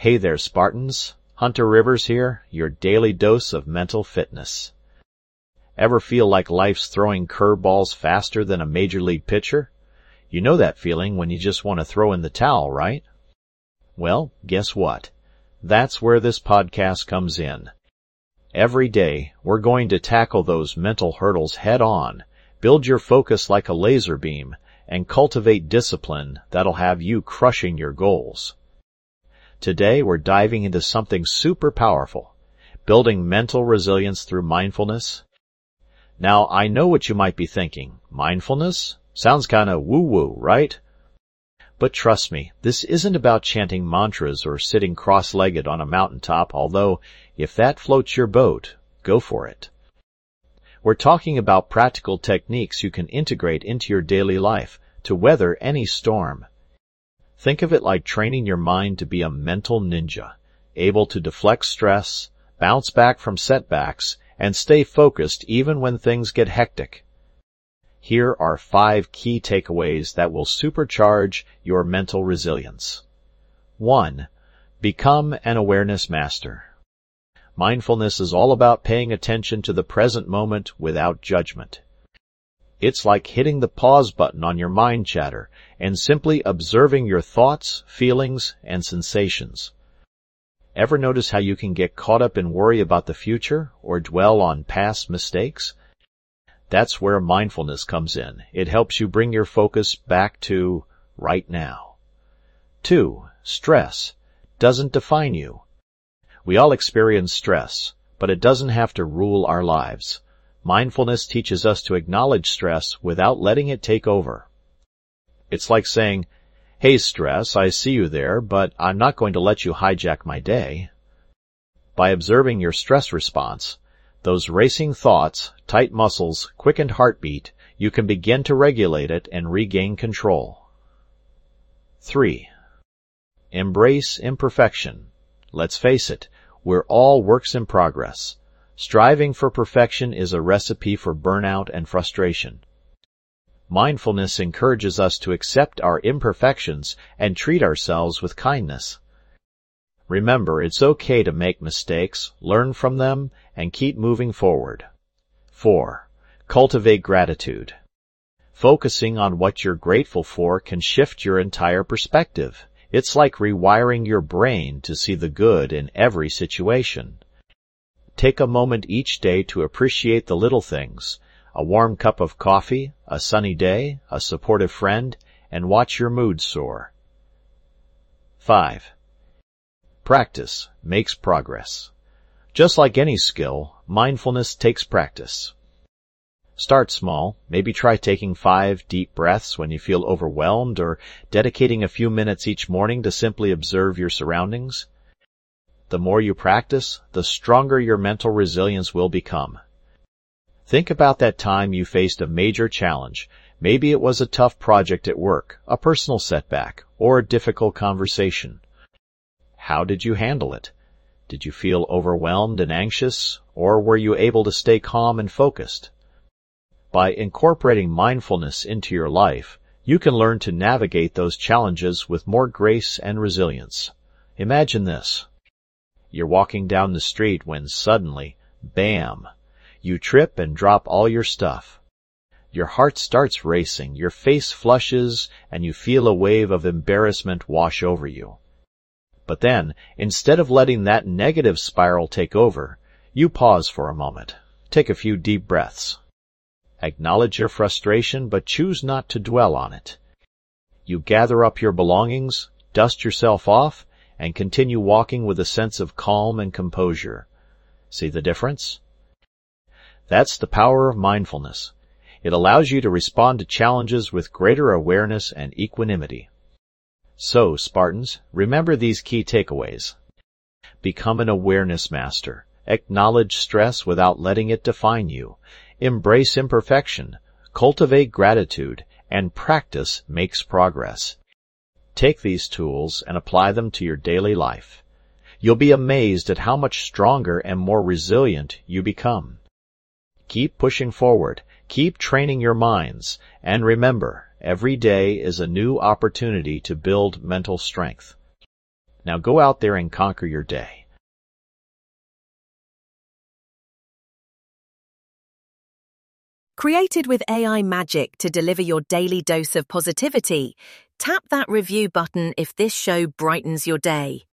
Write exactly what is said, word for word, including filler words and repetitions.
Hey there, Spartans. Hunter Rivers here, your daily dose of mental fitness. Ever feel like life's throwing curveballs faster than a major league pitcher? You know that feeling when you just want to throw in the towel, right? Well, guess what? That's where this podcast comes in. Every day, we're going to tackle those mental hurdles head on, build your focus like a laser beam, and cultivate discipline that'll have you crushing your goals. Today, we're diving into something super powerful, building mental resilience through mindfulness. Now, I know what you might be thinking. Mindfulness? Sounds kinda woo-woo, right? But trust me, this isn't about chanting mantras or sitting cross-legged on a mountaintop, although, if that floats your boat, go for it. We're talking about practical techniques you can integrate into your daily life to weather any storm. Think of it like training your mind to be a mental ninja, able to deflect stress, bounce back from setbacks, and stay focused even when things get hectic. Here are five key takeaways that will supercharge your mental resilience. One, become an awareness master. Mindfulness is all about paying attention to the present moment without judgment. It's like hitting the pause button on your mind chatter and simply observing your thoughts, feelings, and sensations. Ever notice how you can get caught up in worry about the future or dwell on past mistakes? That's where mindfulness comes in. It helps you bring your focus back to right now. Two, stress doesn't define you. We all experience stress, but it doesn't have to rule our lives. Mindfulness teaches us to acknowledge stress without letting it take over. It's like saying, "Hey, stress, I see you there, but I'm not going to let you hijack my day." By observing your stress response, those racing thoughts, tight muscles, quickened heartbeat, you can begin to regulate it and regain control. Three, embrace imperfection. Let's face it, we're all works in progress. Striving for perfection is a recipe for burnout and frustration. Mindfulness encourages us to accept our imperfections and treat ourselves with kindness. Remember, it's okay to make mistakes, learn from them, and keep moving forward. Four, cultivate gratitude. Focusing on what you're grateful for can shift your entire perspective. It's like rewiring your brain to see the good in every situation. Take a moment each day to appreciate the little things, a warm cup of coffee, a sunny day, a supportive friend, and watch your mood soar. Five, practice makes progress. Just like any skill, mindfulness takes practice. Start small. Maybe try taking five deep breaths when you feel overwhelmed, or dedicating a few minutes each morning to simply observe your surroundings. The more you practice, the stronger your mental resilience will become. Think about that time you faced a major challenge. Maybe it was a tough project at work, a personal setback, or a difficult conversation. How did you handle it? Did you feel overwhelmed and anxious, or were you able to stay calm and focused? By incorporating mindfulness into your life, you can learn to navigate those challenges with more grace and resilience. Imagine this. You're walking down the street when suddenly, bam, you trip and drop all your stuff. Your heart starts racing, your face flushes, and you feel a wave of embarrassment wash over you. But then, instead of letting that negative spiral take over, you pause for a moment. Take a few deep breaths. Acknowledge your frustration, but choose not to dwell on it. You gather up your belongings, dust yourself off, and continue walking with a sense of calm and composure. See the difference? That's the power of mindfulness. It allows you to respond to challenges with greater awareness and equanimity. So, Spartans, remember these key takeaways. Become an awareness master. Acknowledge stress without letting it define you. Embrace imperfection. Cultivate gratitude. And practice makes progress. Take these tools and apply them to your daily life. You'll be amazed at how much stronger and more resilient you become. Keep pushing forward. Keep training your minds. And remember, every day is a new opportunity to build mental strength. Now go out there and conquer your day. Created with A I magic to deliver your daily dose of positivity, tap that review button if this show brightens your day.